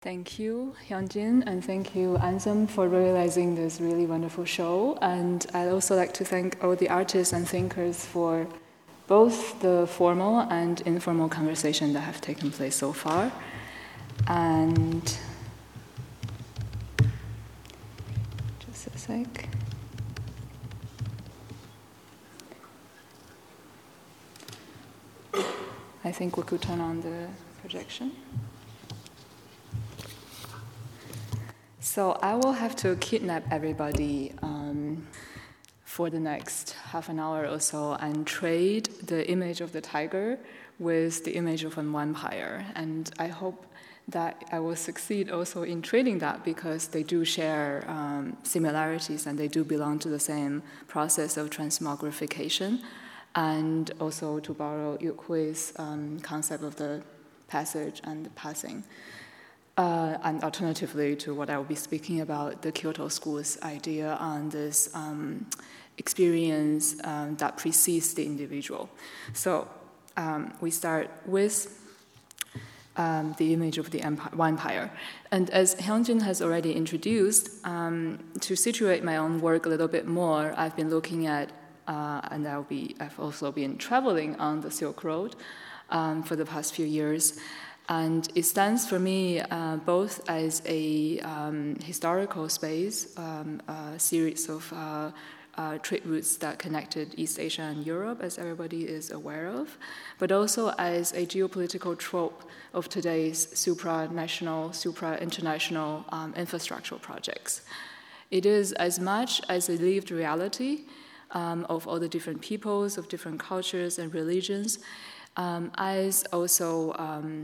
Thank you, Hyunjin, and thank you, Ansem, for realizing this really wonderful show. And I'd also like to thank all the artists and thinkers for both the formal and informal conversation that have taken place so far. And just a sec. I think we could turn on the projection. So I will have to kidnap everybody for the next half an hour or so and trade the image of the tiger with the image of a vampire. And I hope that I will succeed also in trading that because they do share similarities and they do belong to the same process of transmogrification. And also to borrow Yu Hui's concept of the passage and the passing. And alternatively to what I will be speaking about, the Kyoto School's idea on this experience that precedes the individual. So we start with the image of the vampire. And as Hyunjin has already introduced, to situate my own work a little bit more, I've been looking at, and I've also been traveling on the Silk Road for the past few years. And it stands for me both as a historical space, a series of trade routes that connected East Asia and Europe, as everybody is aware of, but also as a geopolitical trope of today's supranational, supra-international infrastructural projects. It is as much as a lived reality of all the different peoples, of different cultures and religions, as also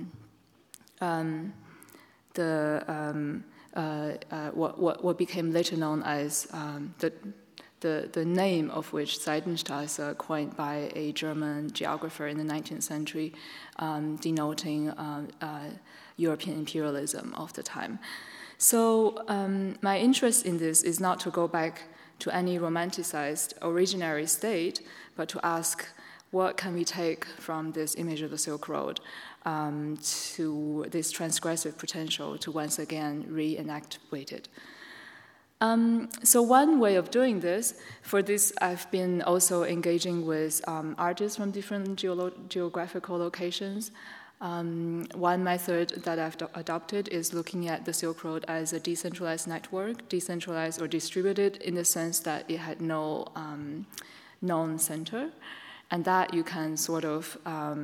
what became later known as the name of which Seitenstraße, coined by a German geographer in the 19th century, denoting European imperialism of the time. So my interest in this is not to go back to any romanticized originary state, but to ask what can we take from this image of the Silk Road to this transgressive potential to once again reenactivate it. So one way of doing this, for this I've been also engaging with artists from different geographical locations. One method that I've adopted is looking at the Silk Road as a decentralized network, decentralized or distributed in the sense that it had no known center, and that you can sort of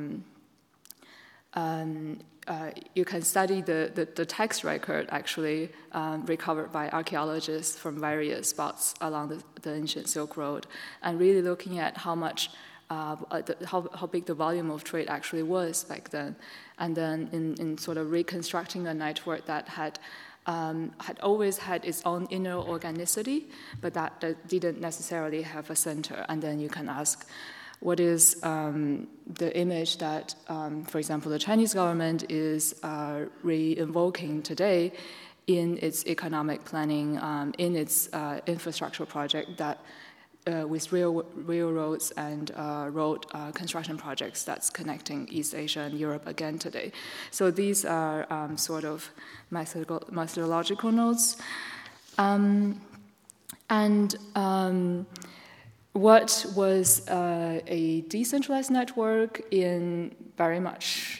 you can study the text record actually recovered by archaeologists from various spots along the ancient Silk Road, and really looking at how much, how big the volume of trade actually was back then, and then in sort of reconstructing a network that had always had its own inner organicity, but that didn't necessarily have a center, and then you can ask, what is the image that, for example, the Chinese government is re-invoking today in its economic planning, in its infrastructure project that with railroads and road construction projects that's connecting East Asia and Europe again today. So these are sort of methodological notes. What was a decentralized network in very much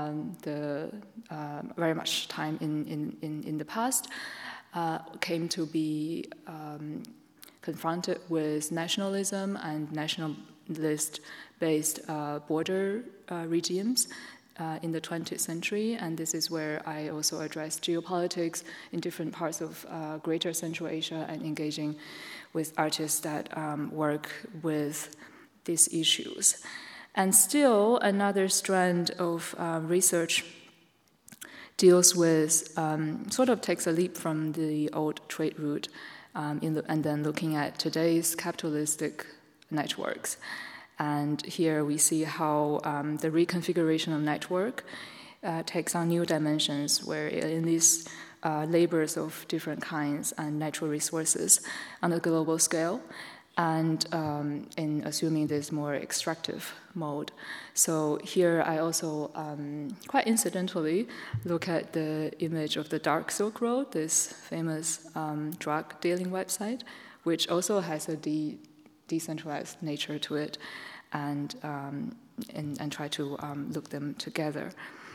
very much time in the past came to be confronted with nationalism and nationalist-based border regimes in the 20th century, and this is where I also address geopolitics in different parts of Greater Central Asia and engaging with artists that work with these issues. And still, another strand of research deals with, sort of takes a leap from the old trade route and then looking at today's capitalistic networks. And here we see how the reconfiguration of network takes on new dimensions, where in these labors of different kinds and natural resources on a global scale, and in assuming this more extractive mode. So here I also, quite incidentally, look at the image of the Dark Silk Road, this famous drug dealing website, which also has a decentralized nature to it, and try to look them together.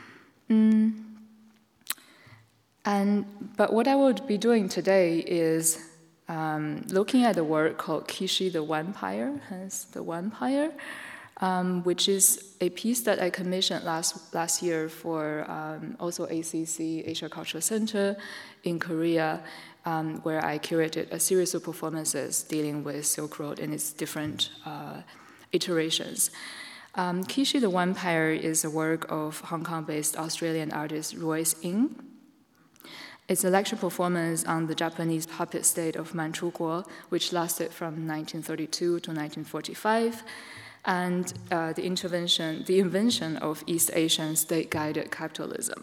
But what I will be doing today is looking at the work called Kishi the Vampire, hence the Vampire, which is a piece that I commissioned last year for also ACC, Asia Cultural Center in Korea, where I curated a series of performances dealing with Silk Road in its different iterations. Kishi the Vampire is a work of Hong Kong-based Australian artist Royce Ng. It's a lecture performance on the Japanese puppet state of Manchukuo, which lasted from 1932 to 1945, and the invention of East Asian state-guided capitalism.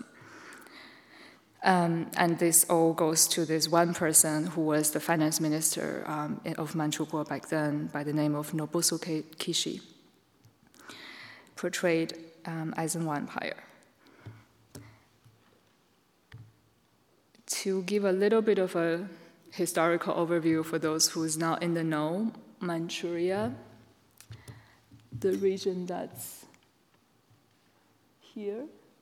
And this all goes to this one person who was the finance minister of Manchukuo back then, by the name of Nobusuke Kishi, portrayed as a vampire. To give a little bit of a historical overview for those who's not in the know, Manchuria, the region that's here,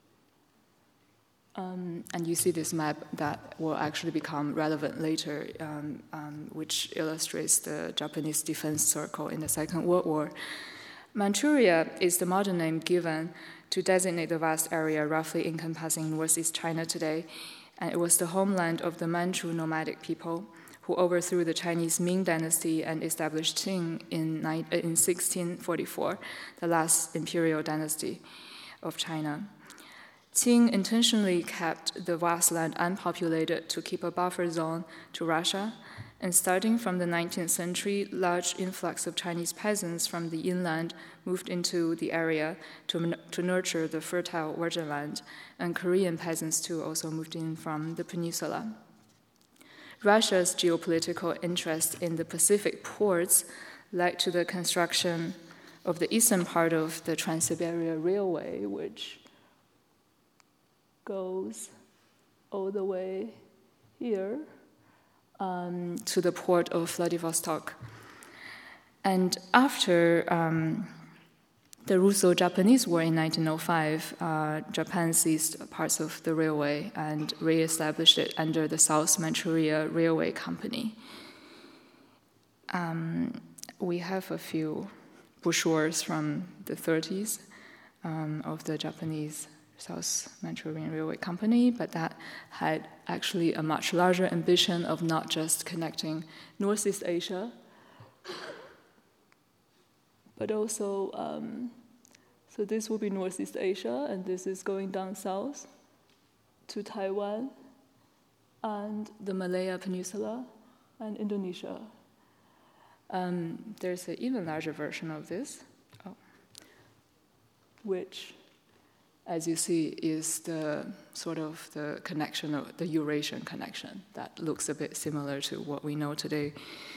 and you see this map that will actually become relevant later, which illustrates the Japanese defense circle in the Second World War. Manchuria is the modern name given to designate the vast area roughly encompassing northeast China today, and it was the homeland of the Manchu nomadic people who overthrew the Chinese Ming dynasty and established Qing in 1644, the last imperial dynasty of China. Qing intentionally kept the vast land unpopulated to keep a buffer zone to Russia, and starting from the 19th century, large influx of Chinese peasants from the inland moved into the area to nurture the fertile virgin land, and Korean peasants too also moved in from the peninsula. Russia's geopolitical interest in the Pacific ports led to the construction of the eastern part of the Trans-Siberia Railway, which goes all the way here to the port of Vladivostok. And after the Russo-Japanese War in 1905, Japan seized parts of the railway and re-established it under the South Manchuria Railway Company. We have a few brochures from the 30s of the Japanese South Manchurian Railway Company, but that had actually a much larger ambition of not just connecting Northeast Asia, but also, so this will be Northeast Asia, and this is going down south to Taiwan and the Malaya Peninsula and Indonesia. There's an even larger version of this, which, as you see, is the sort of the connection of the Eurasian connection that looks a bit similar to what we know today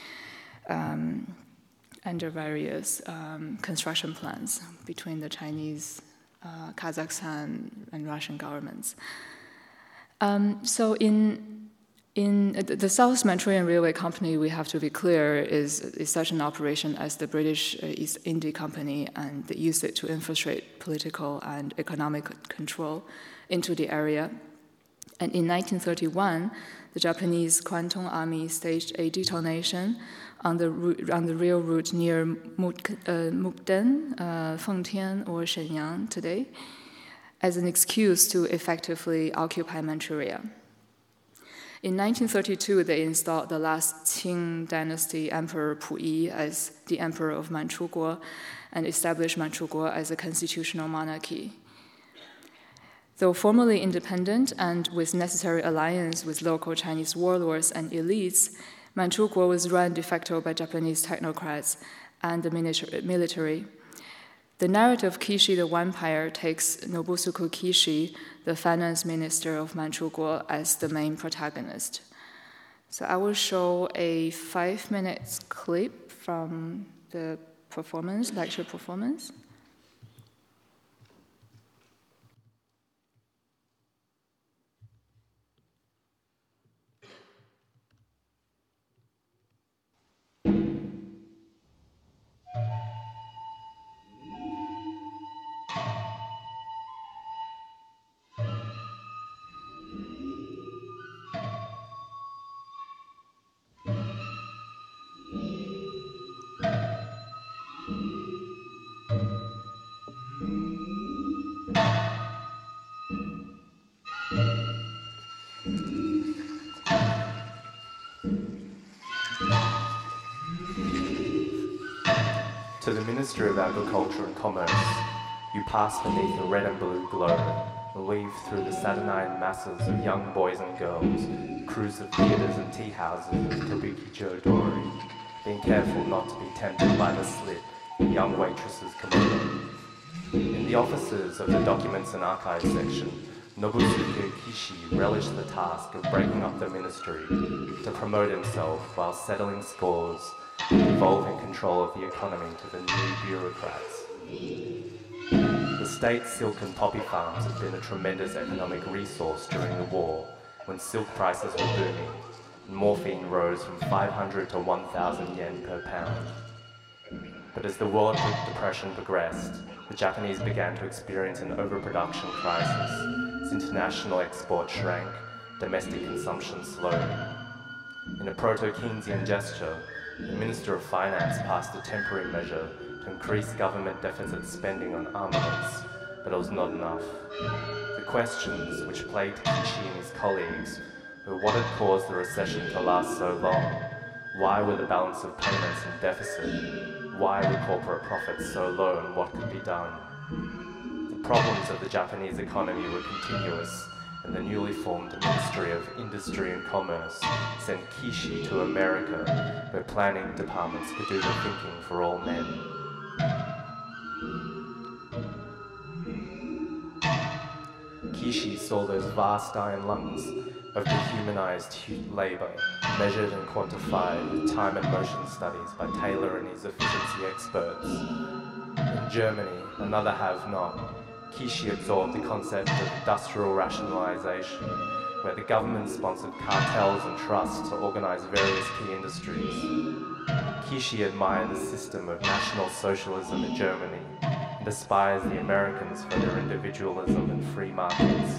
under various construction plans between the Chinese, Kazakhstan, and Russian governments. So in the South Manchurian Railway Company, we have to be clear, is such an operation as the British East India Company, and they used it to infiltrate political and economic control into the area. And in 1931, the Japanese Kwantung Army staged a detonation on the rail route near Mukden, Fengtian, or Shenyang today, as an excuse to effectively occupy Manchuria. In 1932, they installed the last Qing dynasty Emperor Puyi as the emperor of Manchukuo and established Manchukuo as a constitutional monarchy. Though formally independent and with necessary alliance with local Chinese warlords and elites, Manchukuo was run de facto by Japanese technocrats and the military. The narrative of Kishi the Vampire takes Nobusuke Kishi, the finance minister of Manchukuo, as the main protagonist. So I will show a 5 minutes clip from the lecture performance. To the Ministry of Agriculture and Commerce, you pass beneath a red and blue glow and weave through the saturnine masses of young boys and girls, crews of theatres and tea houses of Kabuki-cho Dori, being careful not to be tempted by the slit in young waitresses' kimono. In the offices of the Documents and Archives section, Nobusuke Kishi relished the task of breaking up the ministry to promote himself while settling scores and devolving control of the economy to the new bureaucrats. The state's silk and poppy farms had been a tremendous economic resource during the war, when silk prices were booming, and morphine rose from 500 to 1,000 yen per pound. But as the World Depression progressed, the Japanese began to experience an overproduction crisis as international export shrank, domestic consumption slowed. In a proto-Keynesian gesture, the Minister of Finance passed a temporary measure to increase government deficit spending on armaments, but it was not enough. The questions which plagued Kishi and his colleagues were what had caused the recession to last so long, why were the balance of payments in deficit, why were corporate profits so low, and what could be done. The problems of the Japanese economy were continuous, and the newly formed Ministry of Industry and Commerce sent Kishi to America, where planning departments could do the thinking for all men. Kishi saw those vast iron lungs of dehumanized labor, measured and quantified with time and motion studies by Taylor and his efficiency experts. In Germany, another have-not, Kishi absorbed the concept of industrial rationalization, where the government sponsored cartels and trusts to organize various key industries. Kishi admired the system of National Socialism in Germany and despised the Americans for their individualism and free markets.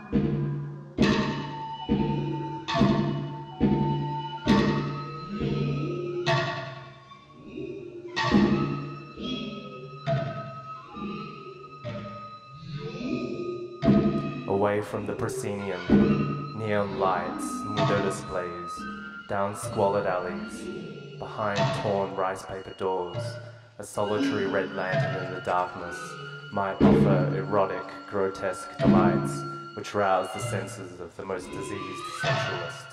Away from the proscenium, neon lights, window displays, down squalid alleys, behind torn rice paper doors, a solitary red lantern in the darkness might offer erotic, grotesque delights which rouse the senses of the most diseased sensualists.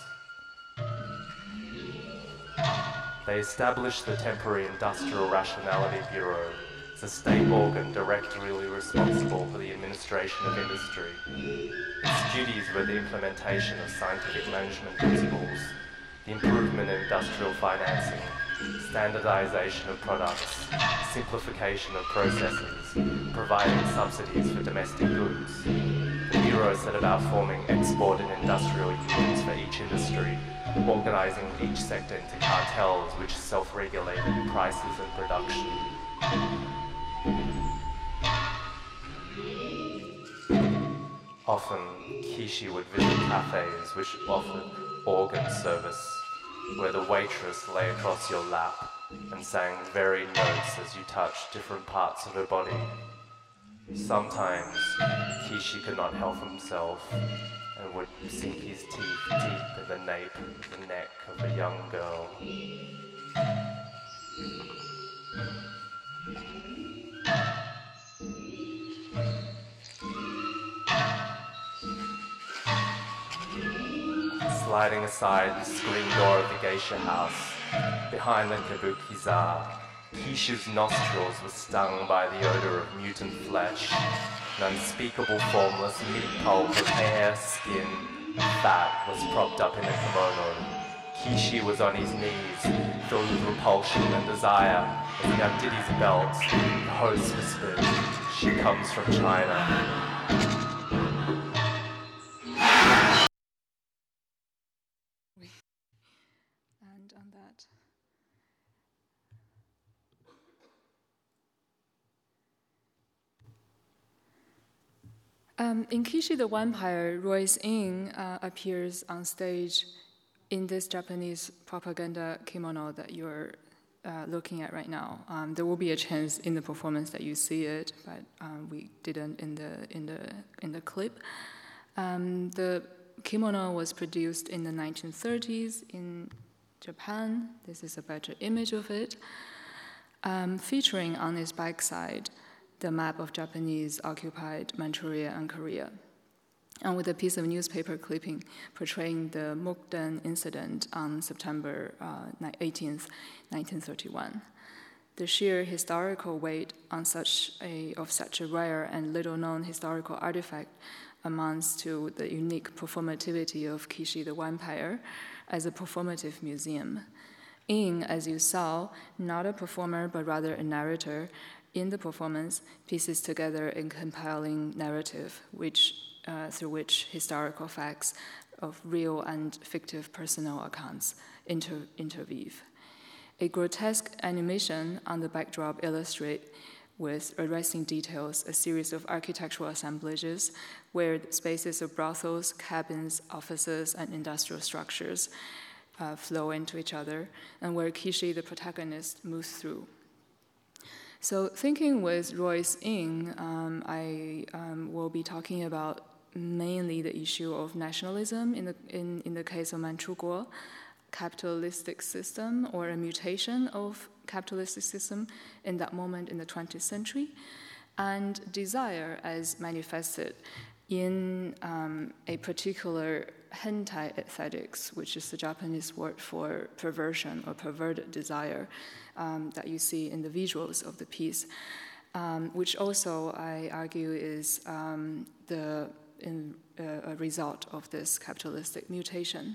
They established the Temporary Industrial Rationality Bureau, a state organ directly responsible for the administration of industry. Its duties were the implementation of scientific management principles, the improvement in industrial financing, standardization of products, simplification of processes, providing subsidies for domestic goods. The Bureau set about forming export and industrial unions for each industry, organizing each sector into cartels which self-regulated prices and production. Often, Kishi would visit cafes which offered organ service, where the waitress lay across your lap and sang varied notes as you touched different parts of her body. Sometimes, Kishi could not help himself and would sink his teeth deep in the nape of the neck of a young girl. Sliding aside the screen door of the geisha house, behind the kabuki-za, Kishi's nostrils were stung by the odor of mutant flesh, an unspeakable formless meat pulp of hair, skin, and fat was propped up in a kimono. Kishi was on his knees, filled with repulsion and desire. As he undid his belt, the host whispered, "She comes from China." And on that. In Kishi the Vampire, Royce Ing appears on stage in this Japanese propaganda kimono that you're looking at right now. There will be a chance in the performance that you see it, but we didn't in the clip. The kimono was produced in the 1930s in Japan. This is a better image of it, featuring on its backside the map of Japanese occupied Manchuria and Korea, and with a piece of newspaper clipping portraying the Mukden incident on September 18th, 1931. The sheer historical weight of such a rare and little-known historical artifact amounts to the unique performativity of Kishi the Vampire as a performative museum. Ing, as you saw, not a performer but rather a narrator, in the performance pieces together a compelling narrative through which historical facts of real and fictive personal accounts interweave. A grotesque animation on the backdrop illustrates with arresting details a series of architectural assemblages where the spaces of brothels, cabins, offices, and industrial structures flow into each other, and where Kishi, the protagonist, moves through. So, thinking with Royce Ing, I will be talking about mainly the issue of nationalism in the case of Manchukuo, capitalistic system or a mutation of capitalistic system in that moment in the 20th century, and desire as manifested in a particular hentai aesthetics, which is the Japanese word for perversion or perverted desire that you see in the visuals of the piece, which also I argue is a result of this capitalistic mutation.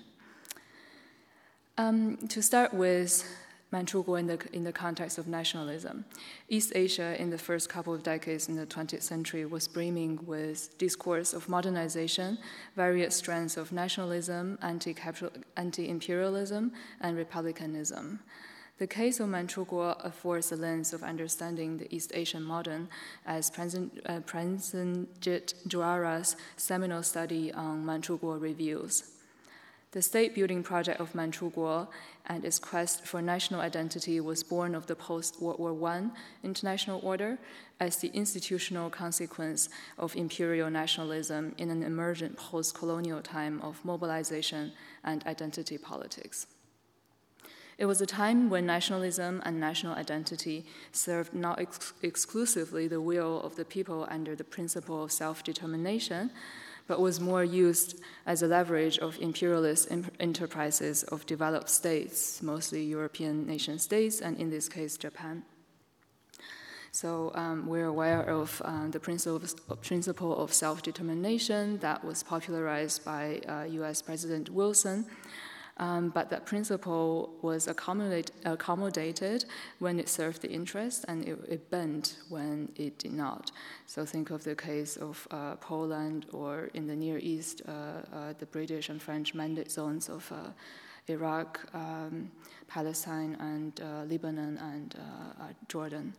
To start with Manchukuo in the context of nationalism, East Asia in the first couple of decades in the 20th century was brimming with discourse of modernization, various strands of nationalism, anti-imperialism, and republicanism. The case of Manchukuo affords a lens of understanding the East Asian modern, as Prasenjit Juara's seminal study on Manchukuo reveals. The state-building project of Manchukuo and its quest for national identity was born of the post-World War I international order as the institutional consequence of imperial nationalism in an emergent post-colonial time of mobilization and identity politics. It was a time when nationalism and national identity served not exclusively the will of the people under the principle of self-determination, but was more used as a leverage of imperialist enterprises of developed states, mostly European nation states, and in this case, Japan. So we're aware of the principle of self-determination that was popularized by US President Wilson, but that principle was accommodated when it served the interest, and it bent when it did not. So think of the case of Poland, or in the Near East, the British and French mandate zones of Iraq, Palestine, and Lebanon, and Jordan.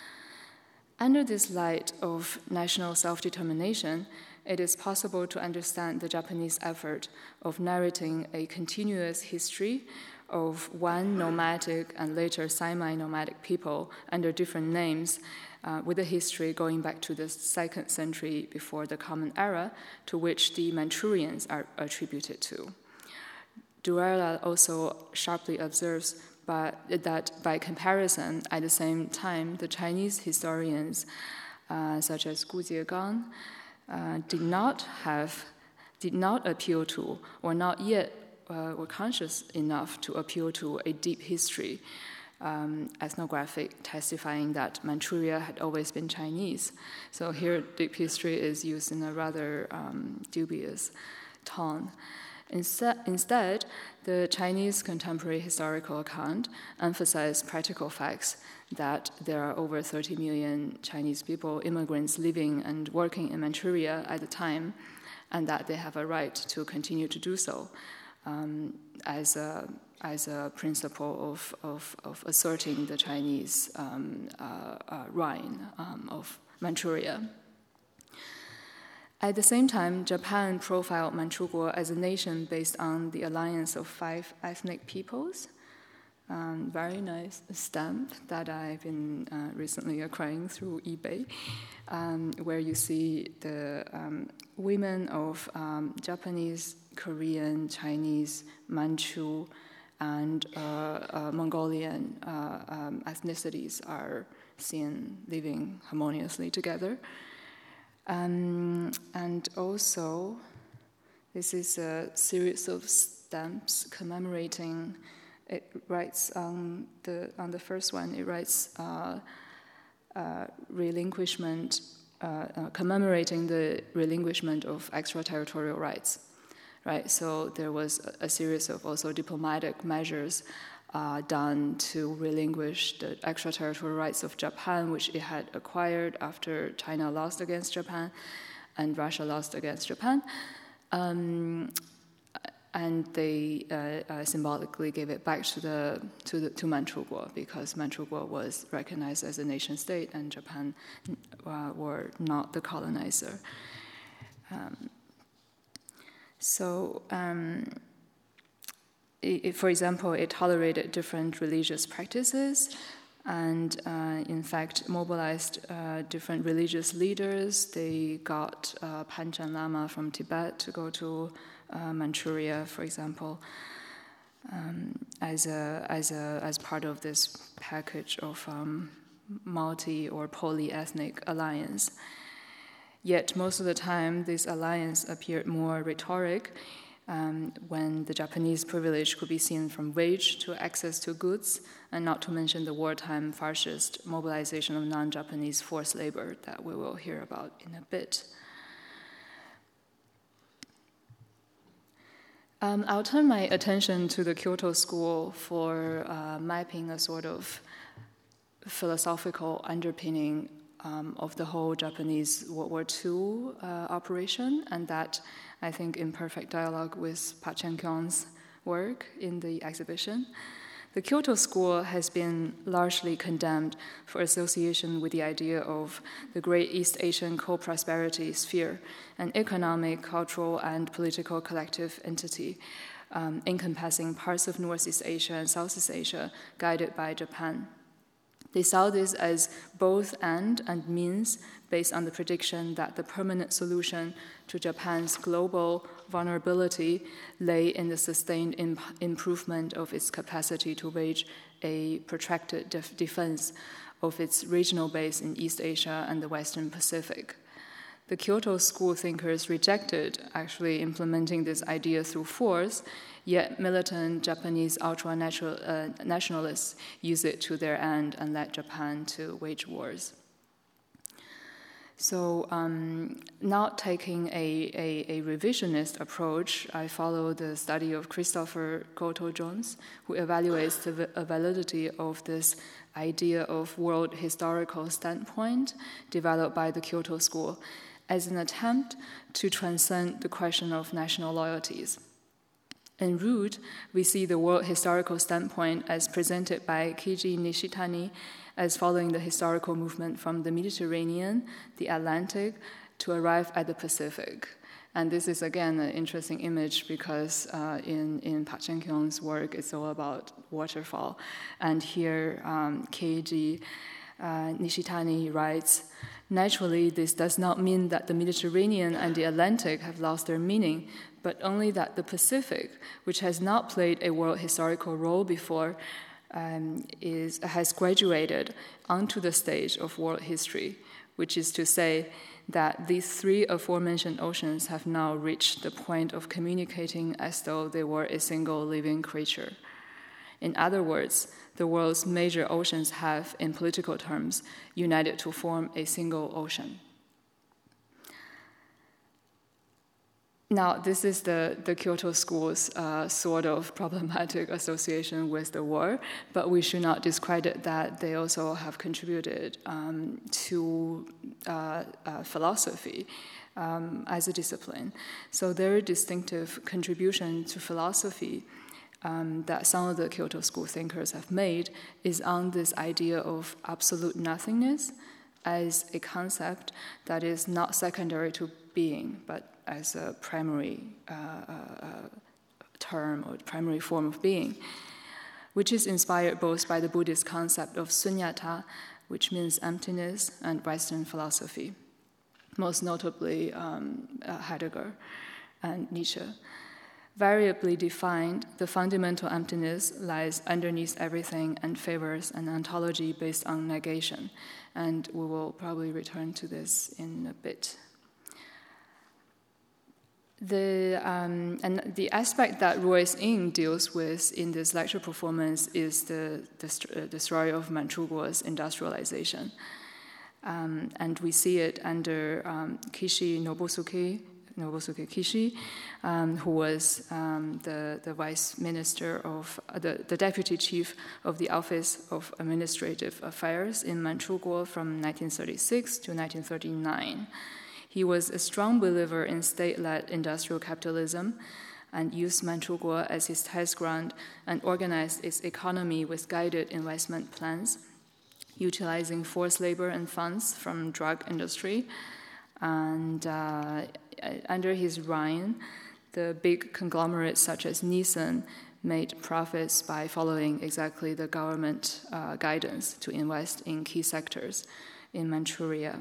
Under this light of national self-determination, it is possible to understand the Japanese effort of narrating a continuous history of one nomadic and later semi-nomadic people under different names, with a history going back to the 2nd century before the Common Era, to which the Manchurians are attributed to. Duerla also sharply observes that by comparison, at the same time, the Chinese historians, such as Gu Jiegang, did not appeal to, or not yet were conscious enough to appeal to, a deep history ethnographic testifying that Manchuria had always been Chinese. So here, deep history is used in a rather dubious tone. Instead, the Chinese contemporary historical account emphasized practical facts that there are over 30 million Chinese people, immigrants living and working in Manchuria at the time, and that they have a right to continue to do so as a principle of asserting the Chinese reign of Manchuria. At the same time, Japan profiled Manchukuo as a nation based on the alliance of 5 ethnic peoples. Very nice stamp that I've been recently acquiring through eBay, where you see the women of Japanese, Korean, Chinese, Manchu, and Mongolian ethnicities are seen living harmoniously together. And also, this is a series of stamps commemorating. It writes on the first one. It writes relinquishment, commemorating the relinquishment of extraterritorial rights. Right. So there was a series of also diplomatic measures done to relinquish the extraterritorial rights of Japan, which it had acquired after China lost against Japan and Russia lost against Japan. And they symbolically gave it back to Manchukuo, because Manchukuo was recognized as a nation state and Japan were not the colonizer. For example, it tolerated different religious practices and, in fact, mobilized different religious leaders. They got Panchen Lama from Tibet to go to Manchuria, for example, as part of this package of multi- or polyethnic alliance. Yet most of the time, this alliance appeared more rhetoric, when the Japanese privilege could be seen from wage to access to goods, and not to mention the wartime fascist mobilization of non-Japanese forced labor that we will hear about in a bit. I'll turn my attention to the Kyoto School for mapping a sort of philosophical underpinning of the whole Japanese World War II operation, and that, I think, in perfect dialogue with Park Chan-kyung's work in the exhibition. The Kyoto School has been largely condemned for association with the idea of the Great East Asian Co-Prosperity Sphere, an economic, cultural, and political collective entity encompassing parts of Northeast Asia and Southeast Asia, guided by Japan. They saw this as both and means, based on the prediction that the permanent solution to Japan's global vulnerability lay in the sustained improvement of its capacity to wage a protracted defense of its regional base in East Asia and the Western Pacific. The Kyoto School thinkers rejected actually implementing this idea through force, yet militant Japanese ultra-nationalists use it to their end and led Japan to wage wars. So, not taking a revisionist approach, I follow the study of Christopher Goto-Jones, who evaluates the validity of this idea of world historical standpoint developed by the Kyoto School as an attempt to transcend the question of national loyalties. En route, we see the world historical standpoint as presented by Keiji Nishitani as following the historical movement from the Mediterranean, the Atlantic, to arrive at the Pacific. And this is, again, an interesting image because in Park Chan-kyung's work, it's all about waterfall. And here, Keiji Nishitani writes, "Naturally, this does not mean that the Mediterranean and the Atlantic have lost their meaning, but only that the Pacific, which has not played a world historical role before, has graduated onto the stage of world history, which is to say that these 3 aforementioned oceans have now reached the point of communicating as though they were a single living creature. In other words, the world's major oceans have, in political terms, united to form a single ocean." Now, this is the Kyoto School's sort of problematic association with the war, but we should not discredit that they also have contributed to philosophy as a discipline. So their distinctive contribution to philosophy that some of the Kyoto School thinkers have made is on this idea of absolute nothingness as a concept that is not secondary to being, but as a primary term or primary form of being, which is inspired both by the Buddhist concept of sunyata, which means emptiness, and Western philosophy, most notably Heidegger and Nietzsche. Variably defined, the fundamental emptiness lies underneath everything and favors an ontology based on negation, and we will probably return to this in a bit. And the aspect that Royce Ing deals with in this lecture performance is the story of Manchukuo's industrialization. And we see it under Kishi Nobusuke Kishi, who was the vice minister of the deputy chief of the Office of Administrative Affairs in Manchukuo from 1936 to 1939. He was a strong believer in state-led industrial capitalism and used Manchukuo as his test ground and organized its economy with guided investment plans, utilizing forced labor and funds from drug industry. And under his reign, the big conglomerates such as Nissan made profits by following exactly the government guidance to invest in key sectors in Manchuria.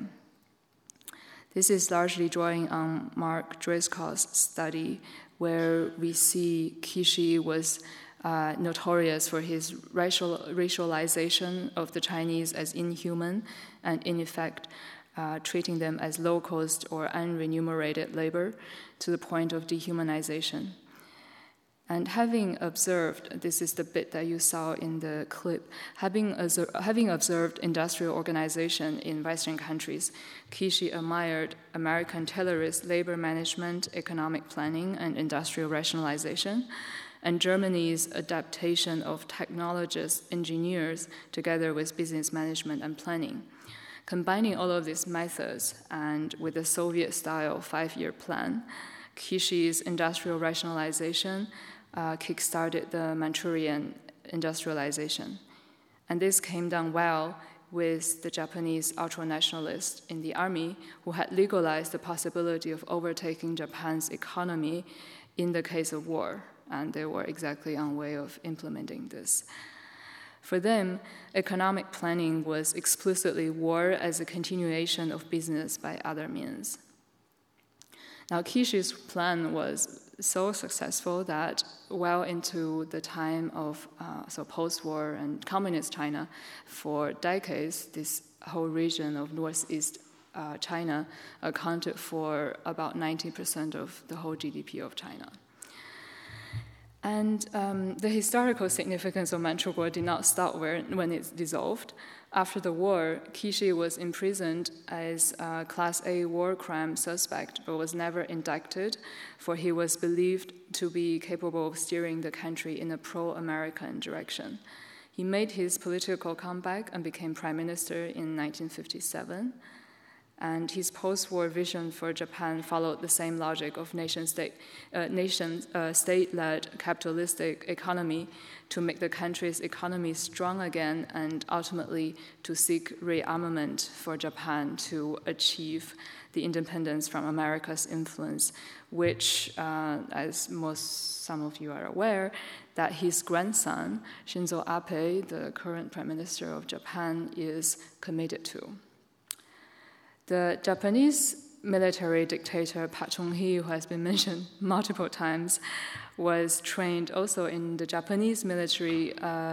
This is largely drawing on Mark Driscoll's study, where we see Kishi was notorious for his racialization of the Chinese as inhuman and, in effect, treating them as low-cost or unremunerated labor to the point of dehumanization. And having observed, this is the bit that you saw in the clip, having observed industrial organization in Western countries, Kishi admired American Taylorist labor management, economic planning, and industrial rationalization, and Germany's adaptation of technologists, engineers, together with business management and planning. Combining all of these methods and with the Soviet-style 5-year plan, Kishi's industrial rationalization kick-started the Manchurian industrialization. And this came down well with the Japanese ultranationalists in the army who had legalized the possibility of overtaking Japan's economy in the case of war, and they were exactly on way of implementing this. For them, economic planning was explicitly war as a continuation of business by other means. Now, Kishi's plan was so successful that well into the time of post-war and communist China, for decades, this whole region of northeast China accounted for about 90% of the whole GDP of China. And the historical significance of Manchukuo did not stop when it dissolved. After the war, Kishi was imprisoned as a Class A war crime suspect, but was never indicted, for he was believed to be capable of steering the country in a pro-American direction. He made his political comeback and became prime minister in 1957. And his post-war vision for Japan followed the same logic of nation-state-led capitalistic economy to make the country's economy strong again and ultimately to seek rearmament for Japan to achieve the independence from America's influence, which, as some of you are aware, that his grandson, Shinzo Abe, the current prime minister of Japan, is committed to. The Japanese military dictator Park Chung-hee, who has been mentioned multiple times, was trained also in the Japanese military.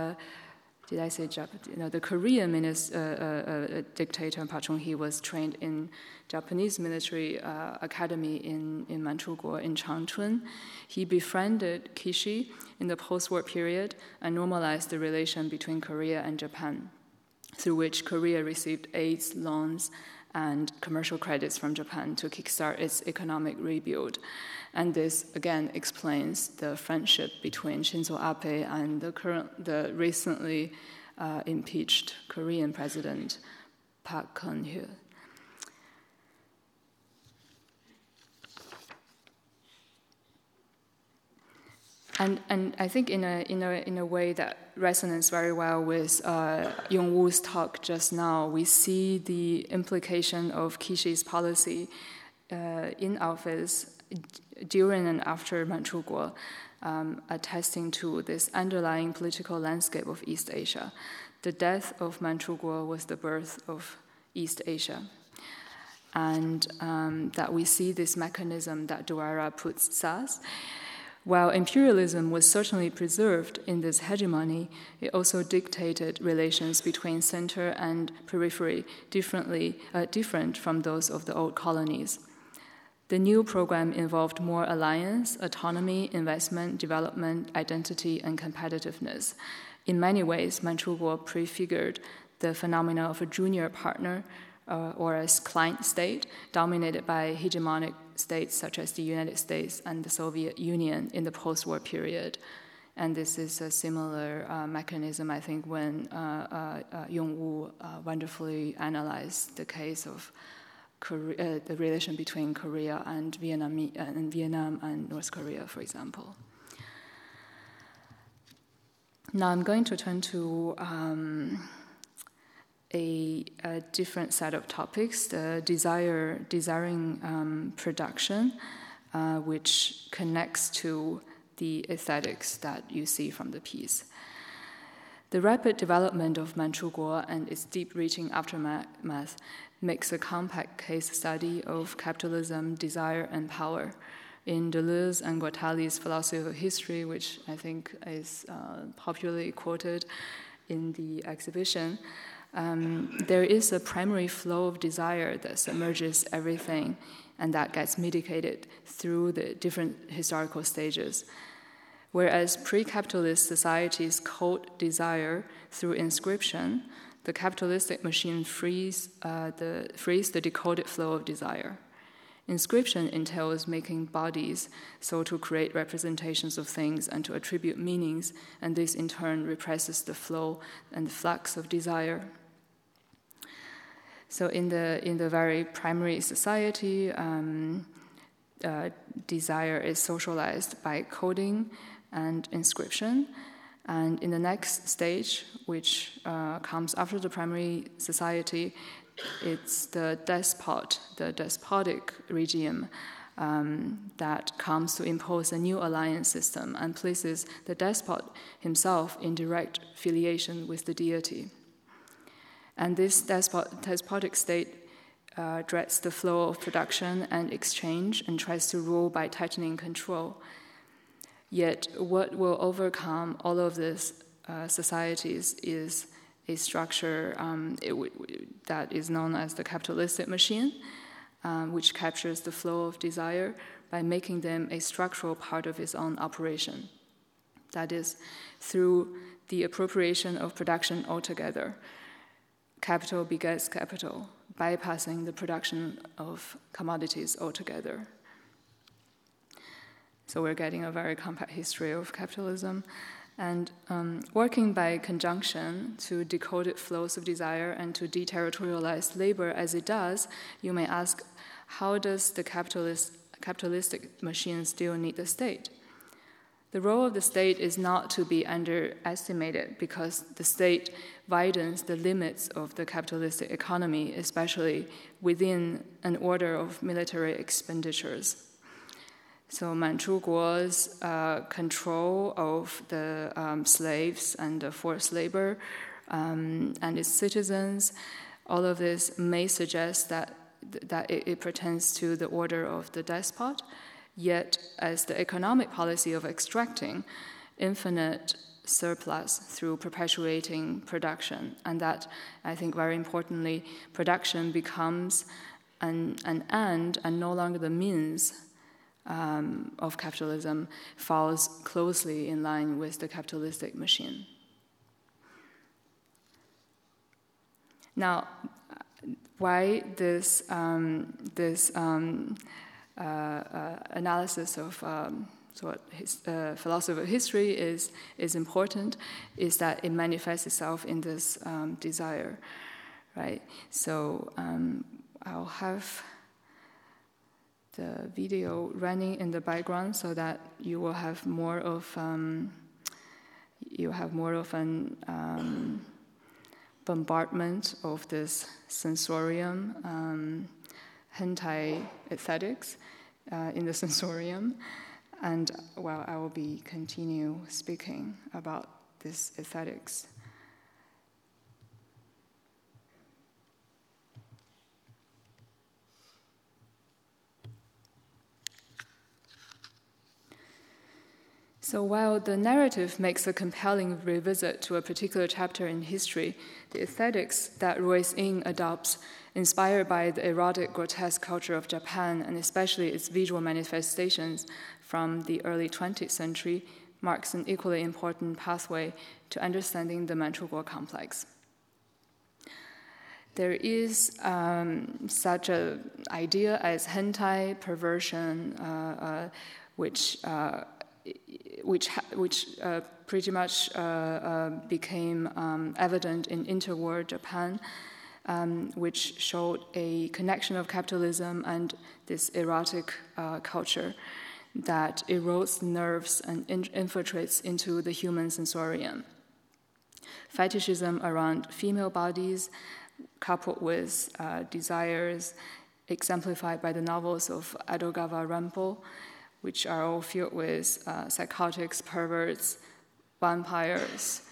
The Korean dictator Park Chung-hee was trained in Japanese military academy in Manchukuo in Changchun. He befriended Kishi in the post-war period and normalized the relation between Korea and Japan, through which Korea received aids, loans, and commercial credits from Japan to kickstart its economic rebuild. And this, again, explains the friendship between Shinzo Abe and the recently impeached Korean president, Park Geun-hye. And I think in a way that resonates very well with Yong-woo's talk just now, we see the implication of Kishi's policy in office during and after Manchukuo, attesting to this underlying political landscape of East Asia. The death of Manchukuo was the birth of East Asia. And that we see this mechanism that Douara puts us. While imperialism was certainly preserved in this hegemony, it also dictated relations between center and periphery different from those of the old colonies. The new program involved more alliance, autonomy, investment, development, identity, and competitiveness. In many ways, Manchukuo prefigured the phenomena of a junior partner or a client state dominated by hegemonic states such as the United States and the Soviet Union in the post-war period. And this is a similar mechanism, I think, when Yong-woo wonderfully analyzed the case of Korea, the relation between Korea and Vietnam and North Korea, for example. Now I'm going to turn to a different set of topics, the desiring production, which connects to the aesthetics that you see from the piece. The rapid development of Manchukuo and its deep-reaching aftermath makes a compact case study of capitalism, desire, and power. In Deleuze and Guattali's philosophy of history, which I think is popularly quoted in the exhibition, there is a primary flow of desire that submerges everything and that gets mitigated through the different historical stages. Whereas pre-capitalist societies code desire through inscription, the capitalistic machine frees the decoded flow of desire. Inscription entails making bodies so to create representations of things and to attribute meanings, and this in turn represses the flow and the flux of desire. So in the very primary society, desire is socialized by coding and inscription. And in the next stage, which comes after the primary society, it's the despotic regime that comes to impose a new alliance system and places the despot himself in direct filiation with the deity. And this despotic state dreads the flow of production and exchange and tries to rule by tightening control. Yet what will overcome all of these societies is a structure that is known as the capitalistic machine, which captures the flow of desire by making them a structural part of its own operation. That is, through the appropriation of production altogether. Capital begets capital, bypassing the production of commodities altogether. So we're getting a very compact history of capitalism. And working by conjunction to decoded flows of desire and to deterritorialize labor as it does, you may ask, how does the capitalistic machine still need the state? The role of the state is not to be underestimated because the state widens the limits of the capitalistic economy, especially within an order of military expenditures. So Manchukuo's control of the slaves and the forced labor and its citizens, all of this may suggest that it pertains to the order of the despot, yet as the economic policy of extracting infinite surplus through perpetuating production, and that, I think very importantly, production becomes an end and no longer the means of capitalism, falls closely in line with the capitalistic machine. Now, why this analysis of philosophy of history is important is that it manifests itself in this desire, right? So I'll have the video running in the background so that you will have more of an bombardment of this sensorium, hentai aesthetics in the sensorium. And well, I will be continue speaking about this aesthetics. So while the narrative makes a compelling revisit to a particular chapter in history, the aesthetics that Royce Ng adopts, inspired by the erotic, grotesque culture of Japan, and especially its visual manifestations from the early 20th century, marks an equally important pathway to understanding the Manchukuo complex. There is such an idea as hentai perversion, which pretty much became evident in interwar Japan, which showed a connection of capitalism and this erotic culture that erodes nerves and infiltrates into the human sensorium. Fetishism around female bodies, coupled with desires exemplified by the novels of Edogawa Rampo, which are all filled with psychotics, perverts, vampires,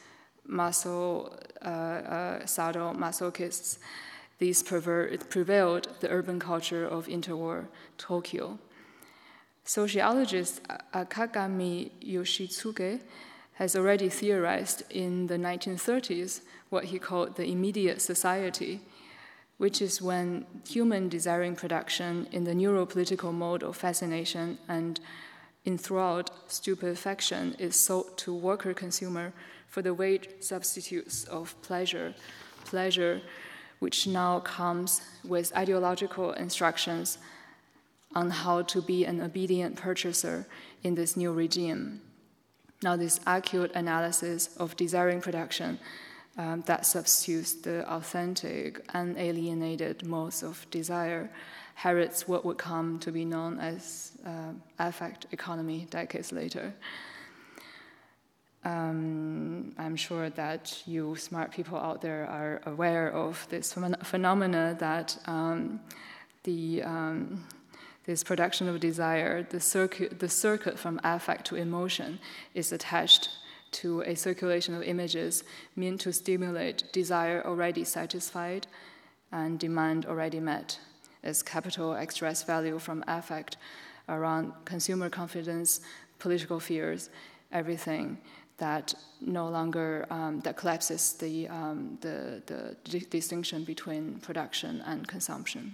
sadomasochists. These prevailed the urban culture of interwar Tokyo. Sociologist Akagami Yoshitsuke has already theorized in the 1930s what he called the immediate society, which is when human desiring production in the neuropolitical mode of fascination and enthralled stupefaction is sold to worker consumer for the wage substitutes of pleasure, which now comes with ideological instructions on how to be an obedient purchaser in this new regime. Now, this acute analysis of desiring production that substitutes the authentic, unalienated modes of desire heralds what would come to be known as affect economy decades later. I'm sure that you smart people out there are aware of this phenomena that this production of desire, the circuit from affect to emotion, is attached to a circulation of images meant to stimulate desire already satisfied and demand already met, as capital extracts value from affect around consumer confidence, political fears, everything that no longer that collapses the distinction between production and consumption.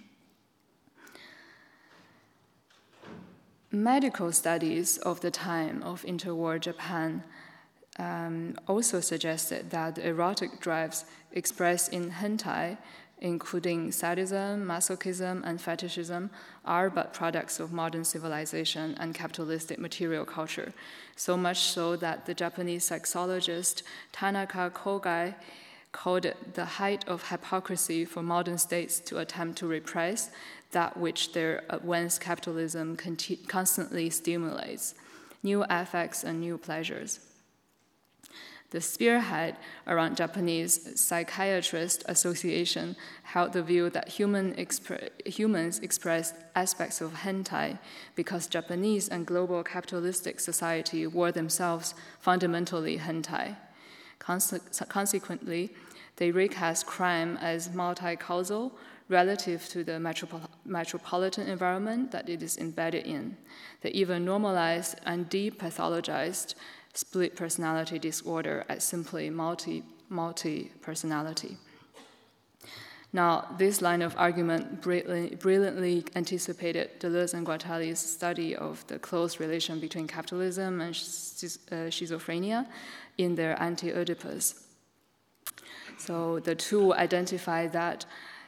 Medical studies of the time of interwar Japan also suggested that the erotic drives expressed in hentai, including sadism, masochism, and fetishism, are but products of modern civilization and capitalistic material culture, so much so that the Japanese sexologist Tanaka Kogai called it the height of hypocrisy for modern states to attempt to repress that which their advanced capitalism constantly stimulates, new affects and new pleasures. The spearhead around Japanese Psychiatrist Association held the view that humans expressed aspects of hentai because Japanese and global capitalistic society were themselves fundamentally hentai. Consequently, they recast crime as multi-causal relative to the metropolitan environment that it is embedded in. They even normalized and depathologized split personality disorder as simply multi-personality. Now, this line of argument brilliantly anticipated Deleuze and Guattali's study of the close relation between capitalism and schizophrenia in their Anti-Oedipus. So the two identify that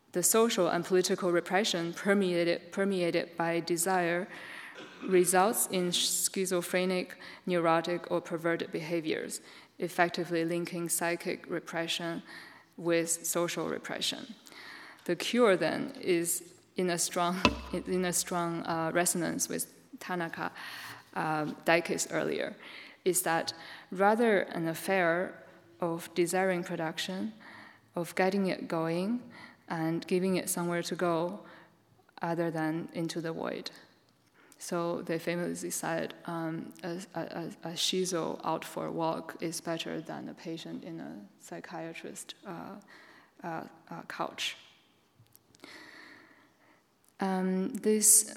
The social and political repression permeated by desire results in schizophrenic, neurotic, or perverted behaviors, effectively linking psychic repression with social repression. The cure then is in a strong resonance with Tanaka Daike's earlier, is that rather an affair of desiring production, of getting it going, and giving it somewhere to go other than into the void. So they famously said a shizo out for a walk is better than a patient in a psychiatrist couch. This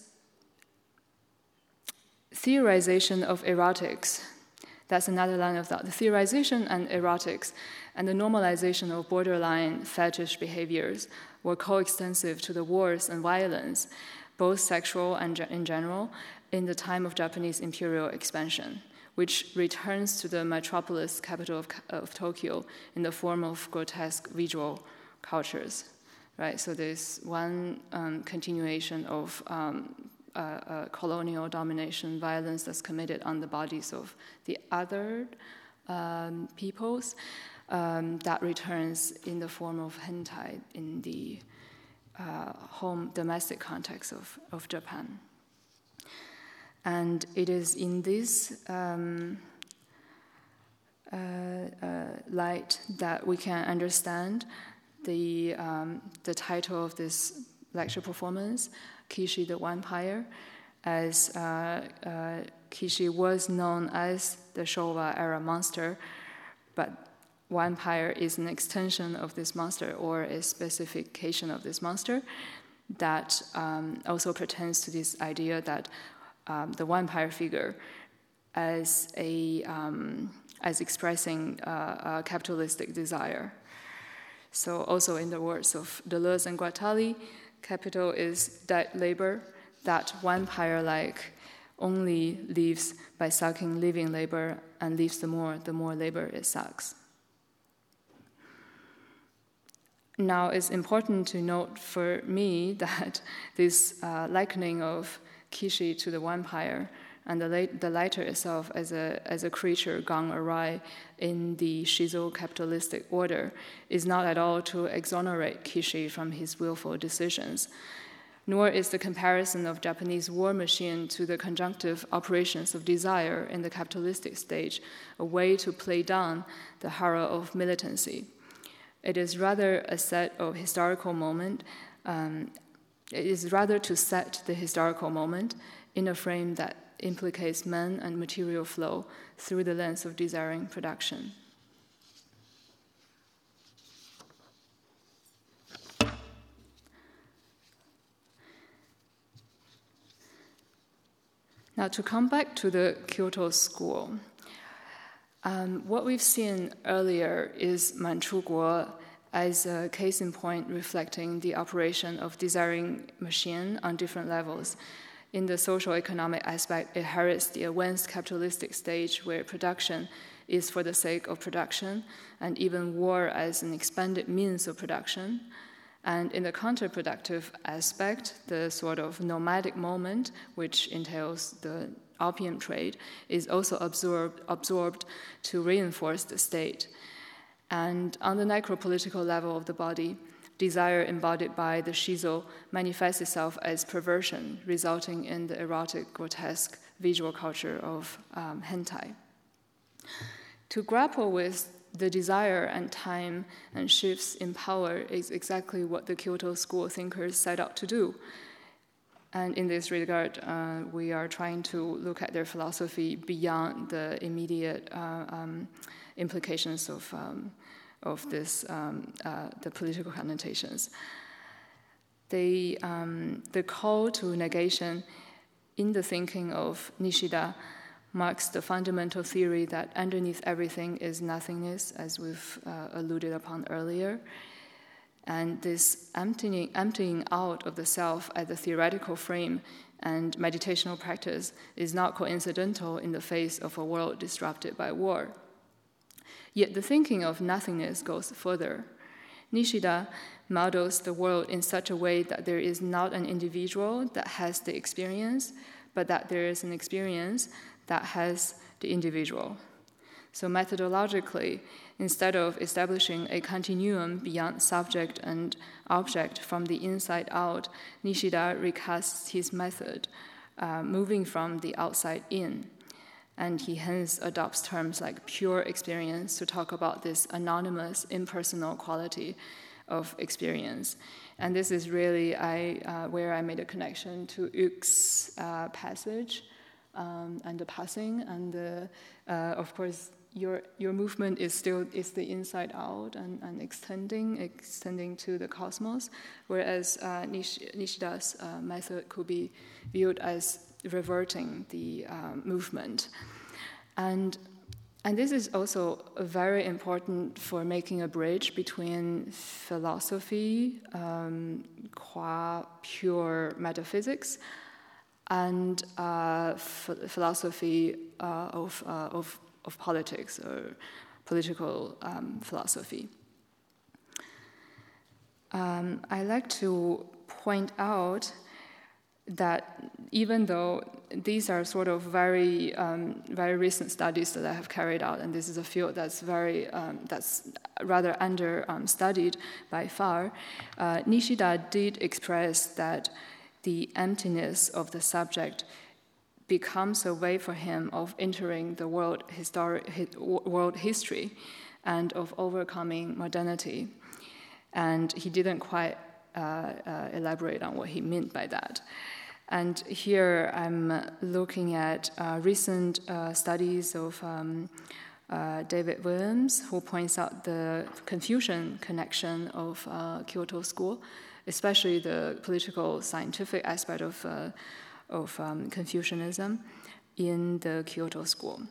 theorization of erotics, that's another line of thought. The theorization and erotics and the normalization of borderline fetish behaviors were coextensive to the wars and violence, both sexual and in general, in the time of Japanese imperial expansion, which returns to the metropolis capital of Tokyo in the form of grotesque visual cultures. Right, so there's one continuation of colonial domination violence that's committed on the bodies of the other peoples that returns in the form of hentai in the home domestic context of Japan. And it is in this light that we can understand the title of this lecture performance, Kishi the Vampire, as Kishi was known as the Showa era monster, but vampire is an extension of this monster or a specification of this monster that also pertains to this idea that the vampire figure as expressing a capitalistic desire. So also in the words of Deleuze and Guattari, capital is dead labor that vampire-like only lives by sucking living labor and leaves the more labor it sucks. Now it's important to note for me that this likening of Kishi to the vampire and the latter itself as a creature gone awry in the shizo capitalistic order is not at all to exonerate Kishi from his willful decisions, nor is the comparison of Japanese war machine to the conjunctive operations of desire in the capitalistic stage a way to play down the horror of militancy. It is rather a set of historical moment. It is rather to set the historical moment in a frame that implicates man and material flow through the lens of desiring production. Now, to come back to the Kyoto school, what we've seen earlier is Manchukuo as a case in point reflecting the operation of desiring machine on different levels. In the social economic aspect, it herits the advanced capitalistic stage where production is for the sake of production, and even war as an expanded means of production. And in the counterproductive aspect, the sort of nomadic moment, which entails the opium trade, is also absorbed to reinforce the state. And on the necropolitical level of the body, desire embodied by the shizo manifests itself as perversion, resulting in the erotic, grotesque visual culture of hentai. To grapple with the desire and time and shifts in power is exactly what the Kyoto school thinkers set out to do. And in this regard, we are trying to look at their philosophy beyond the immediate implications of this, the political connotations. The call to negation in the thinking of Nishida marks the fundamental theory that underneath everything is nothingness, as we've alluded upon earlier. And this emptying out of the self as a theoretical frame and meditational practice is not coincidental in the face of a world disrupted by war. Yet the thinking of nothingness goes further. Nishida models the world in such a way that there is not an individual that has the experience, but that there is an experience that has the individual. So methodologically, instead of establishing a continuum beyond subject and object from the inside out, Nishida recasts his method, moving from the outside in. And he hence adopts terms like pure experience to talk about this anonymous, impersonal quality of experience. And this is really where I made a connection to Yu's passage and the passing, and of course your movement is the inside out and extending to the cosmos, whereas Nishida's method could be viewed as reverting the movement. And this is also very important for making a bridge between philosophy, qua pure metaphysics, and philosophy of politics or political philosophy. I like to point out that even though these are sort of very recent studies that I have carried out, and this is a field that's rather under studied by far, Nishida did express that the emptiness of the subject becomes a way for him of entering the world history and of overcoming modernity. And he didn't quite elaborate on what he meant by that. And here I'm looking at recent studies of David Williams, who points out the Confucian connection of Kyoto School, especially the political scientific aspect of Confucianism in the Kyoto School.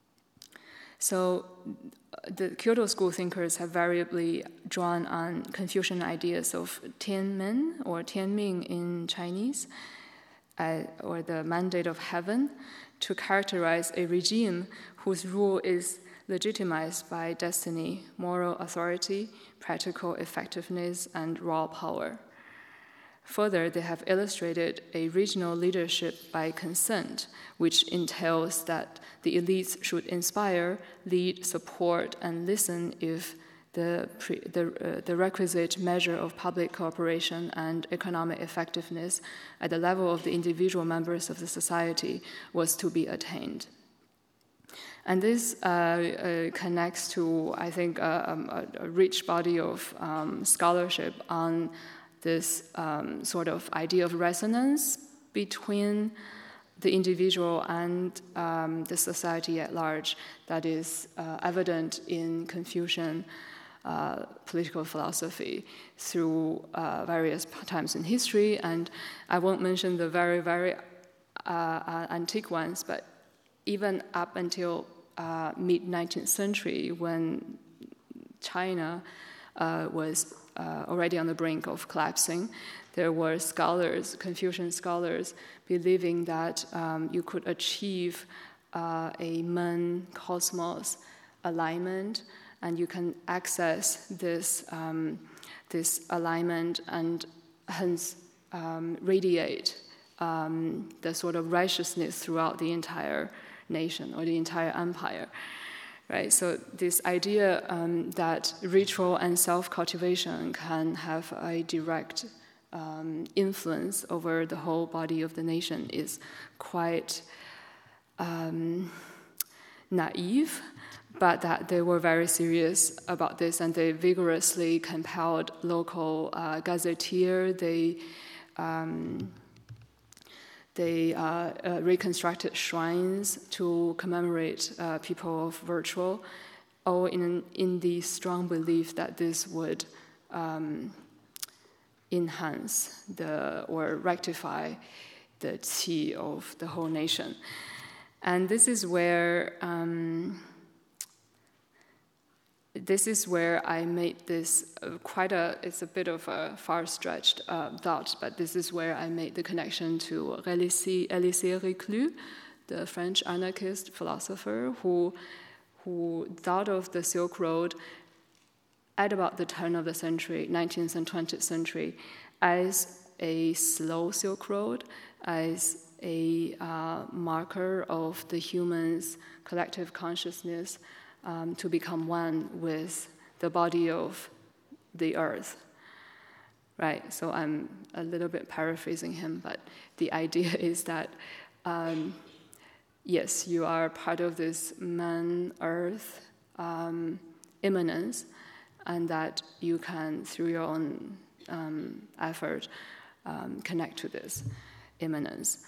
So the Kyoto School thinkers have variably drawn on Confucian ideas of Tianmen, or Tianming in Chinese, or the mandate of heaven, to characterize a regime whose rule is legitimized by destiny, moral authority, practical effectiveness, and raw power. Further, they have illustrated a regional leadership by consent, which entails that the elites should inspire, lead, support, and listen if the requisite measure of public cooperation and economic effectiveness at the level of the individual members of the society was to be attained. And this connects to, I think, a rich body of scholarship on this sort of idea of resonance between the individual and the society at large that is evident in Confucian political philosophy through various times in history. And I won't mention the very, very antique ones, but even up until mid-19th century, when China was already on the brink of collapsing, there were scholars, Confucian scholars, believing that you could achieve a man-cosmos alignment, and you can access this alignment and hence radiate the sort of righteousness throughout the entire nation or the entire empire. Right, so this idea that ritual and self-cultivation can have a direct influence over the whole body of the nation is quite naive, but that they were very serious about this, and they vigorously compelled local gazetteer. They reconstructed shrines to commemorate people of virtue, all in the strong belief that this would enhance or rectify the qi of the whole nation. And this is where I made this it's a bit of a far-stretched thought, but this is where I made the connection to Elisée Reclus, the French anarchist philosopher who thought of the Silk Road at about the turn of the century, 19th and 20th century, as a slow Silk Road, as a marker of the human's collective consciousness to become one with the body of the earth. Right, so I'm a little bit paraphrasing him, but the idea is that, yes, you are part of this man-earth immanence, and that you can, through your own effort, connect to this immanence.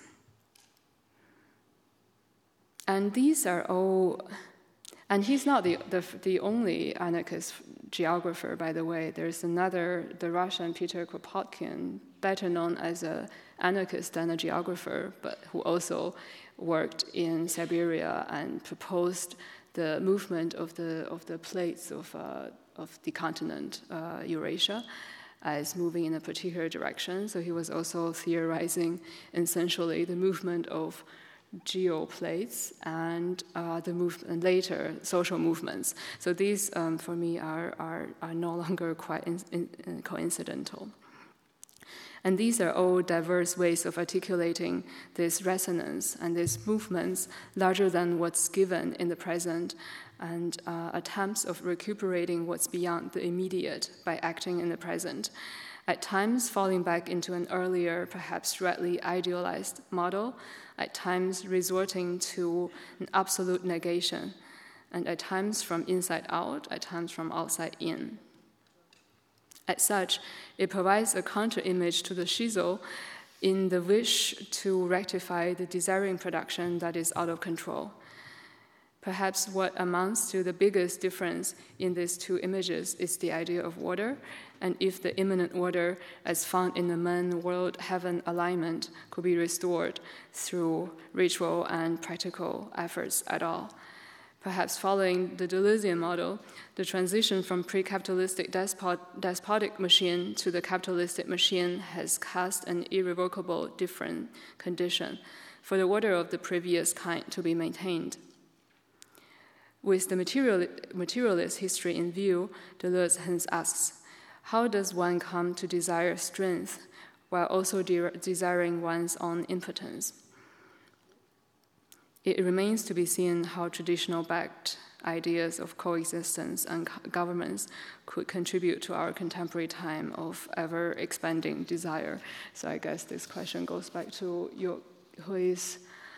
And these are all, and he's not the only anarchist geographer, by the way. There's another, the Russian Peter Kropotkin, better known as an anarchist than a geographer, but who also worked in Siberia and proposed the movement of the plates of the continent Eurasia as moving in a particular direction. So he was also theorizing essentially the movement of geoplates and and later social movements. So these, for me, are no longer quite coincidental. And these are all diverse ways of articulating this resonance and these movements larger than what's given in the present, and attempts of recuperating what's beyond the immediate by acting in the present, at times falling back into an earlier, perhaps rightly idealized model, at times resorting to an absolute negation, and at times from inside out, at times from outside in. As such, it provides a counter-image to the shizo in the wish to rectify the desiring production that is out of control. Perhaps what amounts to the biggest difference in these two images is the idea of order, and if the immanent order as found in the man-world-heaven alignment could be restored through ritual and practical efforts at all. Perhaps following the Deleuzian model, the transition from pre-capitalistic despotic machine to the capitalistic machine has cast an irrevocable different condition for the order of the previous kind to be maintained. With the materialist history in view, Deleuze hence asks, how does one come to desire strength while also desiring one's own impotence? It remains to be seen how traditional-backed ideas of coexistence and governments could contribute to our contemporary time of ever-expanding desire. So I guess this question goes back to Hui's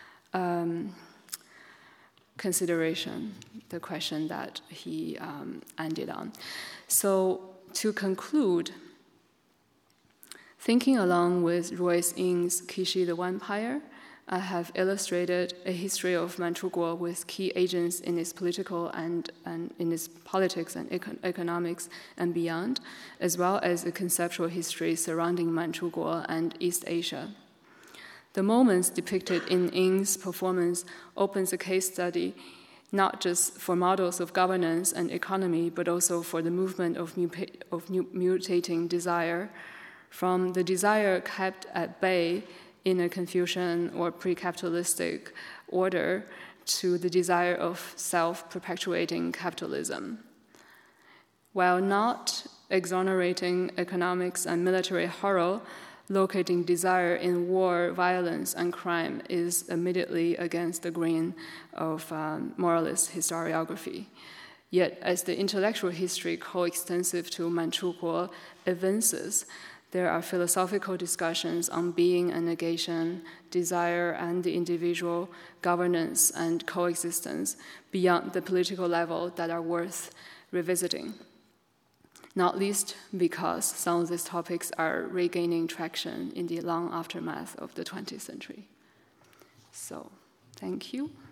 consideration, the question that he ended on. So to conclude, thinking along with Royce Ing's Kishi the Vampire, I have illustrated a history of Manchukuo with key agents in its political and in its politics and economics and beyond, as well as a conceptual history surrounding Manchukuo and East Asia. The moments depicted in Ing's performance opens a case study not just for models of governance and economy, but also for the movement of mutating desire, from the desire kept at bay in a Confucian or pre-capitalistic order to the desire of self-perpetuating capitalism. While not exonerating economics and military horror, locating desire in war, violence, and crime is immediately against the grain of moralist historiography. Yet, as the intellectual history coextensive to Manchukuo evinces, there are philosophical discussions on being and negation, desire and the individual, governance and coexistence beyond the political level that are worth revisiting. Not least because some of these topics are regaining traction in the long aftermath of the 20th century. So, thank you.